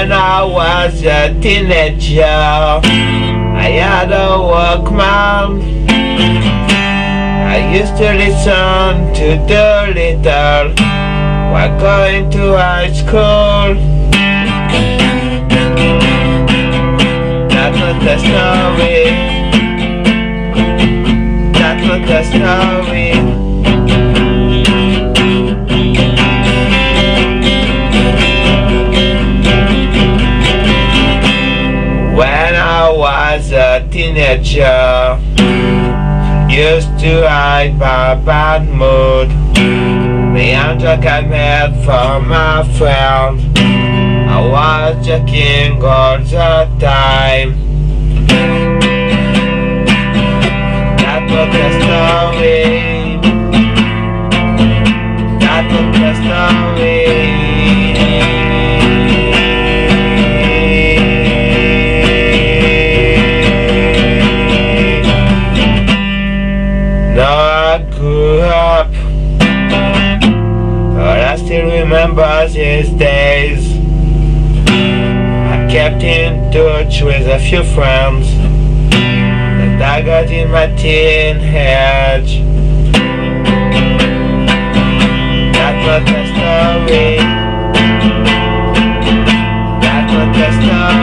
When I was a teenager, I had a Walkman. I used to listen to Doolittle while going to high school. That's not the story. That's not the story. When I was a teenager, used to hide my bad mood. The joke I made for my friend, I was joking all the time. That was the story. That was the story. Now I grew up, but I still remember these days. I kept in touch with a few friends that I got in my teenage. That's not the story. That's not the story.